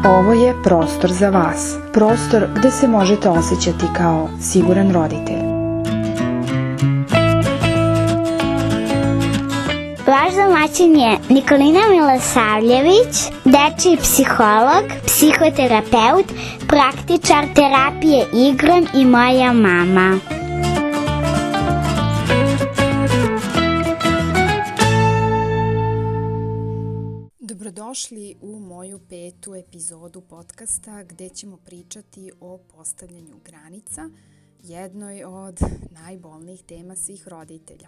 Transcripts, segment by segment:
Ovo je prostor za vas. Prostor gde se možete osjećati kao siguran roditelj. Vaš domaćin je Nikolina Milosavljević, dečiji psiholog, psihoterapeut, praktičar terapije igrom i moja mama. Dobrodošli u moju 5. epizodu podcasta gde ćemo pričati o postavljanju granica, jednoj od najbolnijih tema svih roditelja.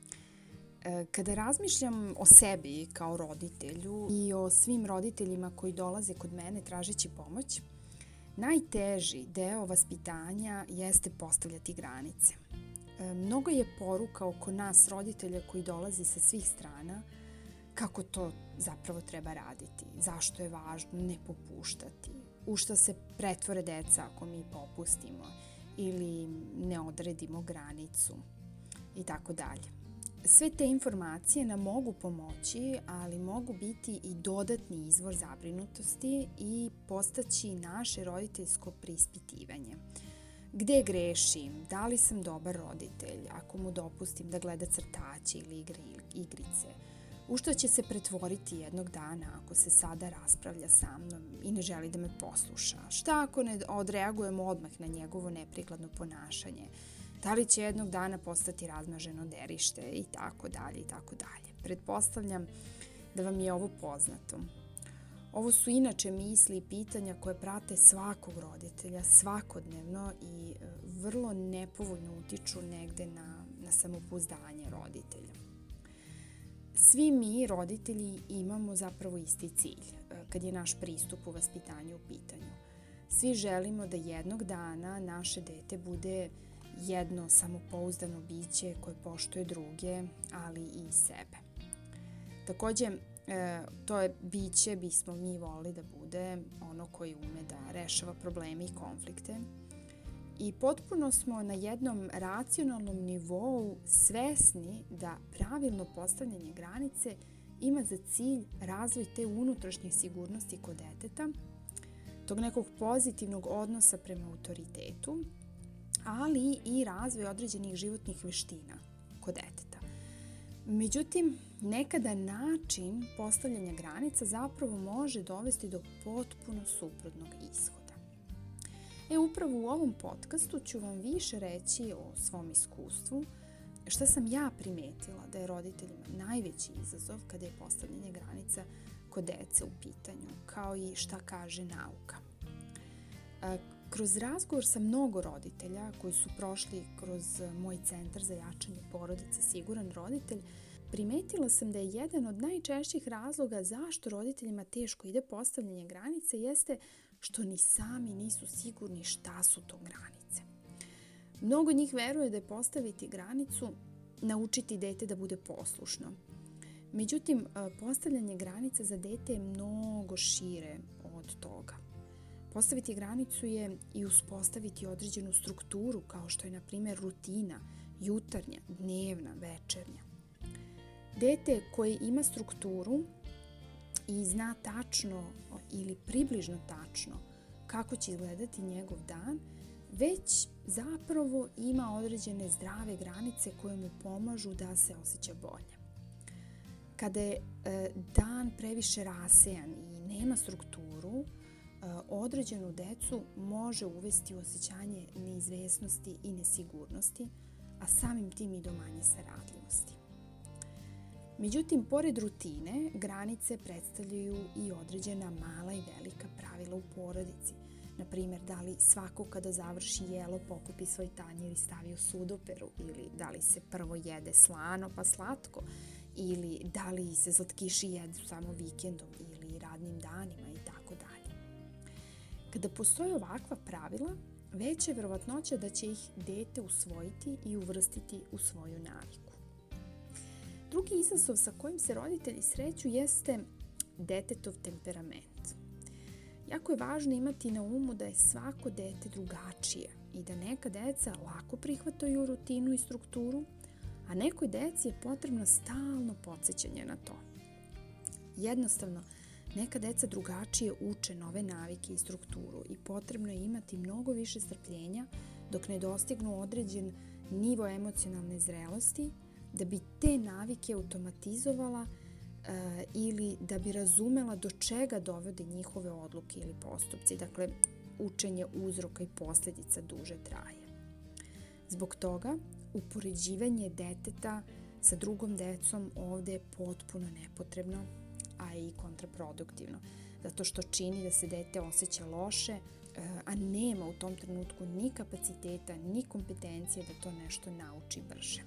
Kada razmišljam o sebi kao roditelju i o svim roditeljima koji dolaze kod mene tražeći pomoć, najteži deo vaspitanja jeste postavljati granice. Mnogo je poruka oko nas roditelja koji dolazi sa svih strana kako to zapravo treba raditi, zašto je važno ne popuštati, u šta se pretvore deca ako mi popustimo ili ne odredimo granicu i tako dalje. Sve te informacije nam mogu pomoći, ali mogu biti i dodatni izvor zabrinutosti i postaći naše roditeljsko preispitivanje. Gde grešim? Da li sam dobar roditelj ako mu dopustim da gleda crtaće ili igrice? U što će se pretvoriti jednog dana ako se sada raspravlja sa mnom i ne želi da me posluša? Šta ako ne odreagujemo odmah na njegovo neprikladno ponašanje? Da li će jednog dana postati razmaženo derište i tako dalje i tako dalje. Pretpostavljam da vam je ovo poznato. Ovo su inače misli i pitanja koje prate svakog roditelja svakodnevno i vrlo nepovoljno utiču negde na samopouzdanje roditelja. Svi mi, roditelji, imamo zapravo isti cilj kad je naš pristup u vaspitanju u pitanju. Svi želimo da jednog dana naše dete bude jedno samopouzdano biće koje poštuje druge, ali i sebe. Takođe, to je biće bismo mi volili da bude ono koji ume da rešava probleme i konflikte. I potpuno smo na jednom racionalnom nivou svesni da pravilno postavljanje granice ima za cilj razvoj te unutrašnje sigurnosti kod deteta, tog nekog pozitivnog odnosa prema autoritetu, ali i razvoj određenih životnih veština kod deteta. Međutim, nekada način postavljanja granica zapravo može dovesti do potpuno suprotnog ishoda. Upravo u ovom podcastu ću vam više reći o svom iskustvu, šta sam ja primetila da je roditeljima najveći izazov kada je postavljanje granica kod dece u pitanju, kao i šta kaže nauka. Kroz razgovor sa mnogo roditelja koji su prošli kroz moj centar za jačanje porodice Siguran roditelj, primetila sam da je jedan od najčešćih razloga zašto roditeljima teško ide postavljanje granice jeste što ni sami nisu sigurni šta su to granice. Mnogo njih veruje da je postaviti granicu naučiti dete da bude poslušno. Međutim, postavljanje granica za dete je mnogo šire od toga. Postaviti granicu je i uspostaviti određenu strukturu kao što je na primjer rutina, jutarnja, dnevna, večernja. Dete koje ima strukturu i zna tačno ili približno tačno kako će izgledati njegov dan, već zapravo ima određene zdrave granice koje mu pomažu da se osjeća bolje. Kada je dan previše rasejan i nema strukturu, određenu decu može uvesti u osjećanje neizvesnosti i nesigurnosti, a samim tim i do manje saradljivosti. Međutim, pored rutine, granice predstavljaju i određena mala i velika pravila u porodici. Naprimjer, da li svako kada završi jelo pokupi svoj tanjir i stavi u sudoperu, ili da li se prvo jede slano pa slatko, ili da li se slatkiši jedu samo vikendom ili radnim danima i tako dalje. Kada postoje ovakva pravila, veća je verovatnoća da će ih dete usvojiti i uvrstiti u svoju naviku. Drugi izazov sa kojim se roditelji sreću jeste detetov temperament. Jako je važno imati na umu da je svako dete drugačije i da neka deca lako prihvataju rutinu i strukturu, a nekoj deci je potrebno stalno podsjećanje na to. Jednostavno, Neka deca drugačije uče nove navike i strukturu i potrebno je imati mnogo više strpljenja dok ne dostignu određen nivo emocionalne zrelosti da bi te navike automatizovala ili da bi razumela do čega dovode njihove odluke ili postupci. Dakle, učenje uzroka i posljedica duže traje. Zbog toga, upoređivanje deteta sa drugom decom ovdje je potpuno nepotrebno, a i kontraproduktivno, zato što čini da se dete osjeća loše, a nema u tom trenutku ni kapaciteta, ni kompetencije da to nešto nauči brže.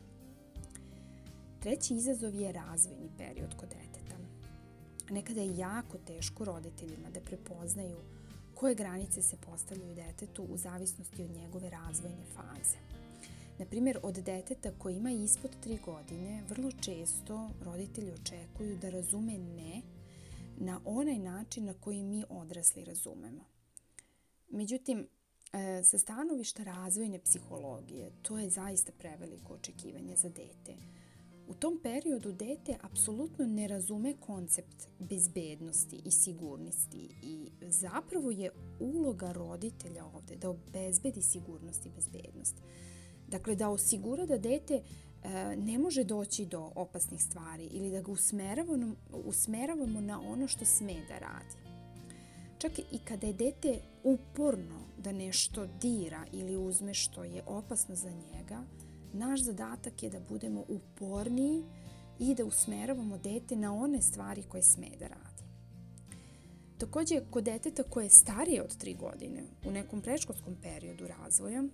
Treći izazov je razvojni period kod deteta. Nekada je jako teško roditeljima da prepoznaju koje granice se postavljaju detetu u zavisnosti od njegove razvojne faze. Na primjer, od deteta koji ima ispod 3 godine, vrlo često roditelji očekuju da razume ne na onaj način na koji mi odrasli razumemo. Međutim, sa stanovišta razvojne psihologije, to je zaista preveliko očekivanje za dete. U tom periodu dete apsolutno ne razume koncept bezbednosti i sigurnosti i zapravo je uloga roditelja ovdje da obezbedi sigurnost i bezbednost. Dakle, da osigura da dete ne može doći do opasnih stvari ili da ga usmeravamo na ono što sme da radi. Čak i kada je dete uporno da nešto dira ili uzme što je opasno za njega, naš zadatak je da budemo uporniji i da usmeravamo dete na one stvari koje sme da radi. Također, kod deteta koje je starije od 3 godine, u nekom predškolskom periodu razvoja,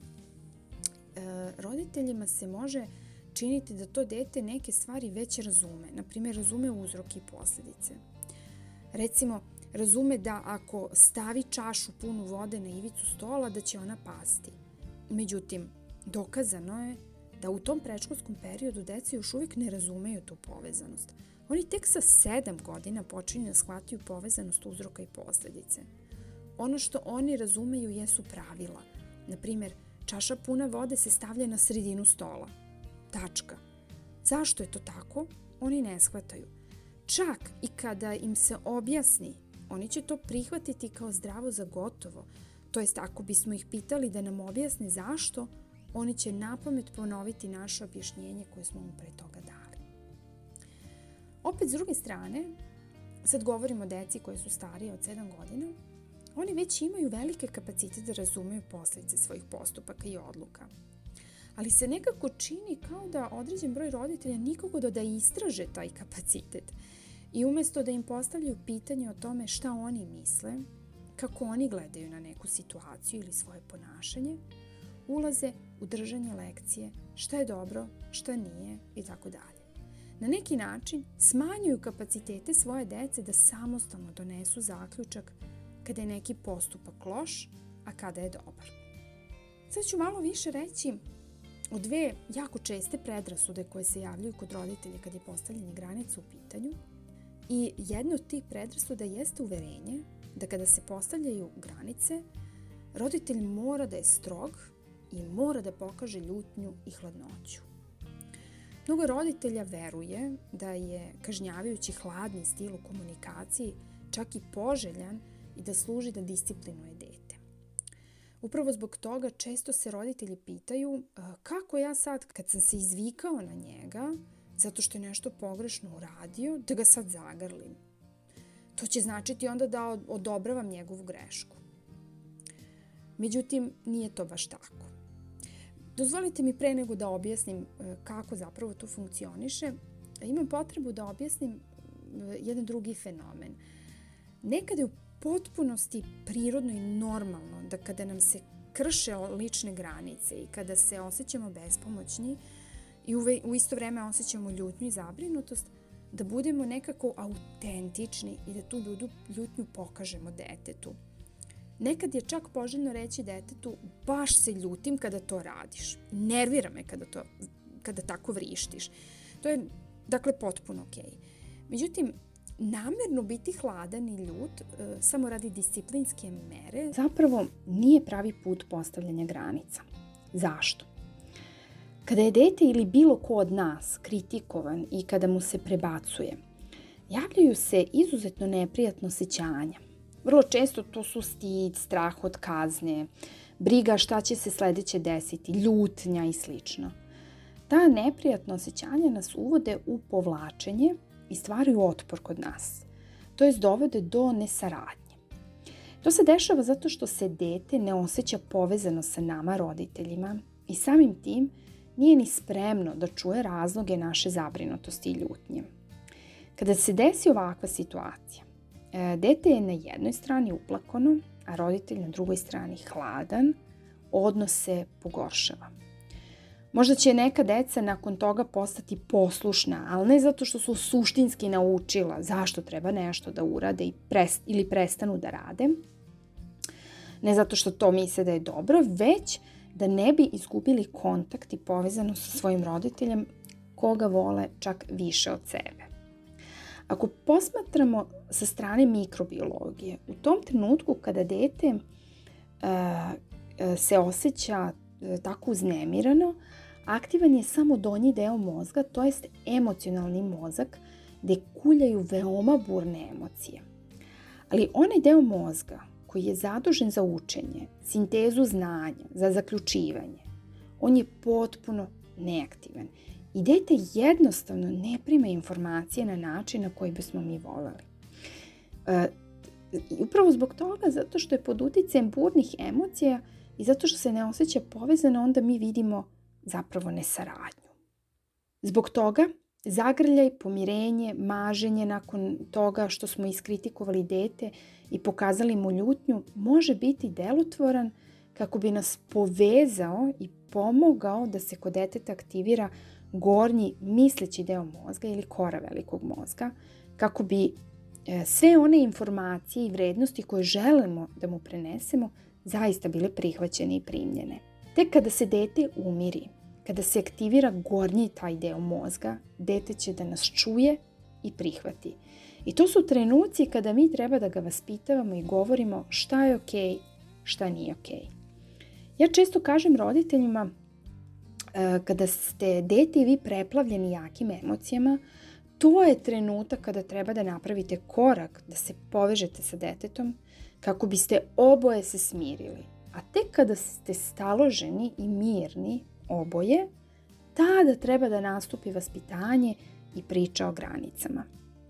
roditeljima se može činiti da to dete neke stvari već razume. Naprimjer, razume uzroke i posljedice. Recimo, razume da ako stavi čašu punu vode na ivicu stola, da će ona pasti. Međutim, dokazano je da u tom predškolskom periodu deca još uvijek ne razumeju tu povezanost. Oni tek sa 7 godina počinju da shvataju povezanost uzroka i posljedice. Ono što oni razumeju jesu pravila. Naprimjer, čaša puna vode se stavlja na sredinu stola. Tačka. Zašto je to tako? Oni ne shvataju. Čak i kada im se objasni, oni će to prihvatiti kao zdravo za gotovo. To jest, ako bismo ih pitali da nam objasne zašto, oni će napamet ponoviti naše objašnjenje koje smo mu pre toga dali. Opet, s druge strane, sad govorimo o deci koje su starije od 7 godina, oni već imaju velike kapacitete da razumeju posljedice svojih postupaka i odluka. Ali se nekako čini kao da određen broj roditelja nikako da istraže taj kapacitet. I umjesto da im postavljaju pitanje o tome šta oni misle, kako oni gledaju na neku situaciju ili svoje ponašanje, ulaze u držanje lekcije šta je dobro, šta nije itd. Na neki način smanjuju kapacitete svoje dece da samostalno donesu zaključak kada je neki postupak loš, a kada je dobar. Sad ću malo više reći o 2 jako česte predrasude koje se javljaju kod roditelja kad je postavljanje granica u pitanju. I jedna od tih predrasuda jeste uverenje da kada se postavljaju granice, roditelj mora da je strog i mora da pokaže ljutnju i hladnoću. Mnogo roditelja veruje da je kažnjavajući hladni stil u komunikaciji čak i poželjan i da služi da disciplinuje dete. Upravo zbog toga često se roditelji pitaju kako ja sad, kad sam se izvikao na njega, zato što je nešto pogrešno uradio, da ga sad zagrlim. To će značiti onda da odobravam njegovu grešku. Međutim, nije to baš tako. Dozvolite mi pre nego da objasnim kako zapravo to funkcioniše, imam potrebu da objasnim jedan drugi fenomen. Nekada je u potpunosti prirodno i normalno da kada nam se krše lične granice i kada se osjećamo bespomoćni i u isto vreme osjećamo ljutnju i zabrinutost, da budemo nekako autentični i da tu ljutnju pokažemo detetu. Nekad je čak poželjno reći detetu, baš se ljutim kada to radiš. Nervira me kada tako vrištiš. To je, dakle, potpuno okej. Međutim, namjerno biti hladan i ljut samo radi disciplinske mere zapravo nije pravi put postavljanja granica. Zašto? Kada je dete ili bilo ko od nas kritikovan i kada mu se prebacuje, javljaju se izuzetno neprijatno osjećanja. Vrlo često to su stid, strah od kazne, briga šta će se sledeće desiti, ljutnja i slično. Ta neprijatna osjećanja nas uvode u povlačenje i stvaraju otpor kod nas, to jest dovode do nesaradnje. To se dešava zato što se dete ne osjeća povezano sa nama roditeljima i samim tim nije ni spremno da čuje razloge naše zabrinutosti i ljutnje. Kada se desi ovakva situacija, dete je na jednoj strani uplakano, a roditelj na drugoj strani hladan, odnos se pogoršava. Možda će neka deca nakon toga postati poslušna, ali ne zato što su suštinski naučila zašto treba nešto da urade ili prestanu da rade, ne zato što to misle da je dobro, već da ne bi izgubili kontakt i povezano sa svojim roditeljem koga vole čak više od sebe. Ako posmatramo sa strane mikrobiologije, u tom trenutku kada dete se osjeća tako uznemirano, aktivan je samo donji deo mozga, to jest emocionalni mozak, gde kuljaju veoma burne emocije. Ali onaj deo mozga koji je zadužen za učenje, sintezu znanja, za zaključivanje, on je potpuno neaktivan. I dete jednostavno ne prima informacije na način na koji bismo mi voleli. Upravo zbog toga, zato što je pod uticajem burnih emocija i zato što se ne osjeća povezano, onda mi vidimo zapravo nesaradnju. Zbog toga zagrljaj, pomirenje, maženje nakon toga što smo iskritikovali dete i pokazali mu ljutnju može biti delotvoran kako bi nas povezao i pomogao da se kod deteta aktivira gornji misleći deo mozga ili kora velikog mozga, kako bi sve one informacije i vrednosti koje želimo da mu prenesemo zaista bile prihvaćene i primljene. Tek kada se dete umiri, kada se aktivira gornji taj deo mozga, dete će da nas čuje i prihvati. I to su trenuci kada mi treba da ga vaspitavamo i govorimo šta je okej, šta nije okej. Ja često kažem roditeljima, kada ste dete i vi preplavljeni jakim emocijama, to je trenutak kada treba da napravite korak, da se povežete sa detetom, kako biste oboje se smirili. A tek kada ste staloženi i mirni oboje, tada treba da nastupi vaspitanje i priča o granicama.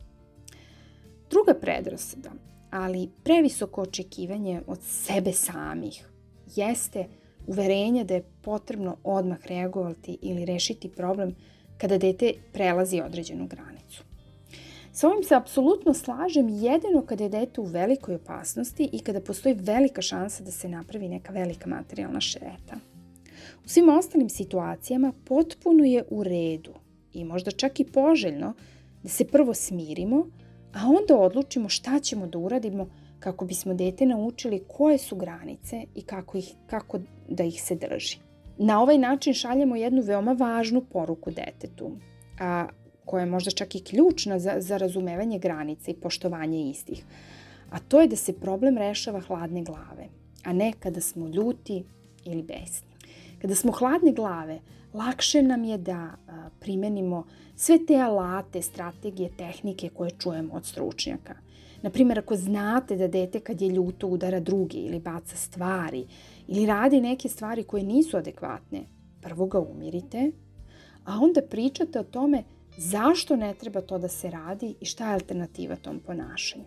Druga predrasuda, ali previsoko očekivanje od sebe samih, jeste uverenje da je potrebno odmah reagovati ili rešiti problem kada dete prelazi određenu granicu. Sa ovim se apsolutno slažem jedino kada je dete u velikoj opasnosti i kada postoji velika šansa da se napravi neka velika materijalna šteta. U svim ostalim situacijama potpuno je u redu i možda čak i poželjno da se prvo smirimo, a onda odlučimo šta ćemo da uradimo kako bismo dete naučili koje su granice i kako da ih se drži. Na ovaj način šaljemo jednu veoma važnu poruku detetu, koja je možda čak i ključna za razumevanje granica i poštovanje istih. A to je da se problem rešava hladne glave, a ne kada smo ljuti ili besni. Kada smo hladne glave, lakše nam je da primenimo sve te alate, strategije, tehnike koje čujemo od stručnjaka. Naprimjer, ako znate da dete kad je ljuto udara druge ili baca stvari ili radi neke stvari koje nisu adekvatne, prvo ga umirite, a onda pričate o tome zašto ne treba to da se radi i šta je alternativa tom ponašanju.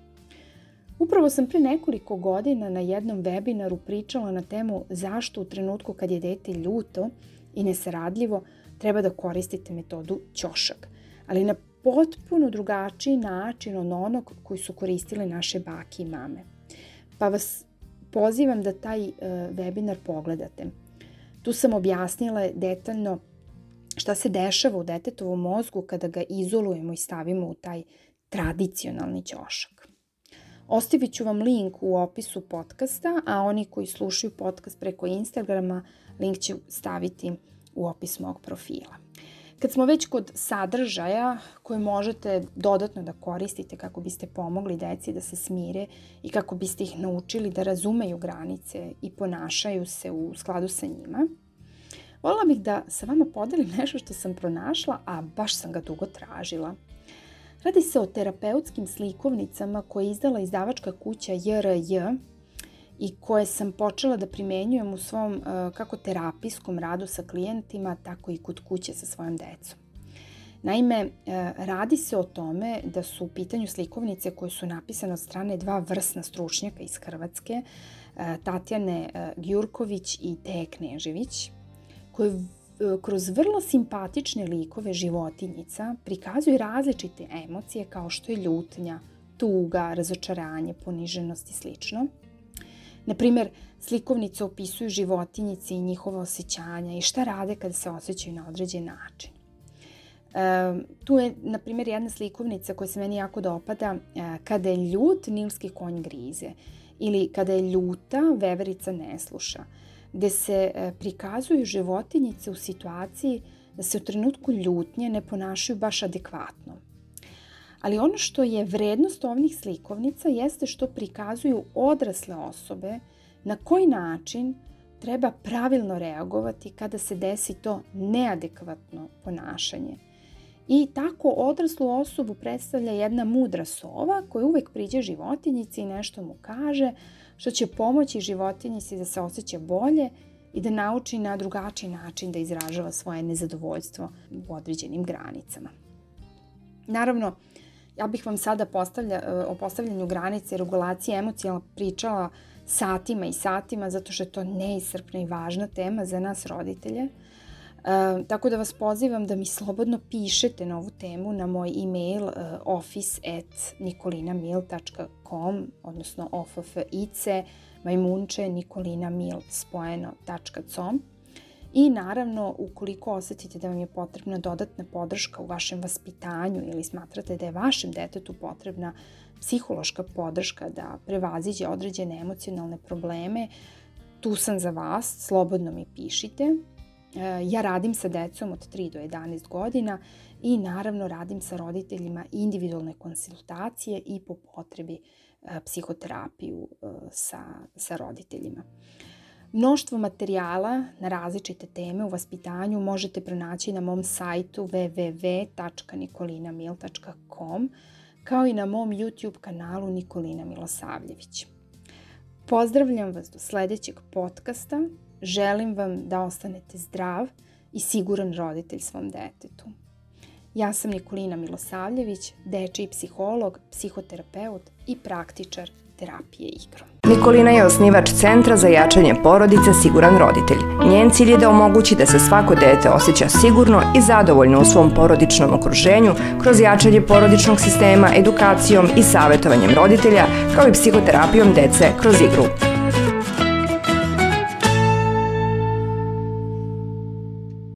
Upravo sam pre nekoliko godina na jednom webinaru pričala na temu zašto u trenutku kad je dete ljuto i nesaradljivo treba da koristite metodu ćošak, ali na potpuno drugačiji način od onog koji su koristile naše bake i mame. Pa vas pozivam da taj webinar pogledate. Tu sam objasnila detaljno šta se dešava u detetovom mozgu kada ga izolujemo i stavimo u taj tradicionalni ćošak. Ostavit ću vam link u opisu podcasta, a oni koji slušaju podcast preko Instagrama, link ću staviti u opis mog profila. Kad smo već kod sadržaja koje možete dodatno da koristite kako biste pomogli deci da se smire i kako biste ih naučili da razumeju granice i ponašaju se u skladu sa njima, voljela bih da sa vama podelim nešto što sam pronašla, a baš sam ga dugo tražila. Radi se o terapeutskim slikovnicama koje je izdala izdavačka kuća JRJ i koje sam počela da primenjujem u svom kako terapijskom radu sa klijentima, tako i kod kuće sa svojom decom. Naime, radi se o tome da su u pitanju slikovnice koje su napisane od strane dva vrsna stručnjaka iz Hrvatske, Tatjane Gjurković i Teje Knežević, koje kroz vrlo simpatične likove životinjica prikazuju različite emocije kao što je ljutnja, tuga, razočaranje, poniženost i slično. Naprimjer, slikovnice opisuju životinjice i njihova osjećanja i šta rade kada se osjećaju na određen način. Tu je, na primjer, jedna slikovnica koja se meni jako dopada, kada je ljut, nilski konj grize, ili kada je ljuta, veverica ne sluša, gde se prikazuju životinjice u situaciji da se u trenutku ljutnje ne ponašaju baš adekvatno. Ali ono što je vrednost ovih slikovnica jeste što prikazuju odrasle osobe na koji način treba pravilno reagovati kada se desi to neadekvatno ponašanje. I tako odraslu osobu predstavlja jedna mudra sova koja uvek priđe životinjici i nešto mu kaže što će pomoći životinjici da se osjeća bolje i da nauči na drugačiji način da izražava svoje nezadovoljstvo u određenim granicama. Naravno, ja bih vam sada o postavljanju granice i regulacije emocija pričala satima i satima zato što je to neiscrpna i važna tema za nas roditelje. Tako da vas pozivam da mi slobodno pišete na ovu temu na moj e-mail office@nicolinamil.com odnosno office@nicolinamil.com i naravno ukoliko osetite da vam je potrebna dodatna podrška u vašem vaspitanju ili smatrate da je vašem detetu potrebna psihološka podrška da prevaziđe određene emocionalne probleme, tu sam za vas, slobodno mi pišite. Ja radim sa decom od 3 do 11 godina i naravno radim sa roditeljima individualne konsultacije i po potrebi psihoterapiju sa roditeljima. Mnoštvo materijala na različite teme u vaspitanju možete pronaći na mom sajtu www.nicolinamil.com kao i na mom YouTube kanalu Nikolina Milosavljević. Pozdravljam vas do sledećeg podcasta. Želim vam da ostanete zdrav i siguran roditelj svom detetu. Ja sam Nikolina Milosavljević, dečiji psiholog, psihoterapeut i praktičar terapije igrom. Nikolina je osnivač Centra za jačanje porodice Siguran roditelj. Njen cilj je da omogući da se svako dete osjeća sigurno i zadovoljno u svom porodičnom okruženju kroz jačanje porodičnog sistema, edukacijom i savjetovanjem roditelja, kao i psihoterapijom dece kroz igru.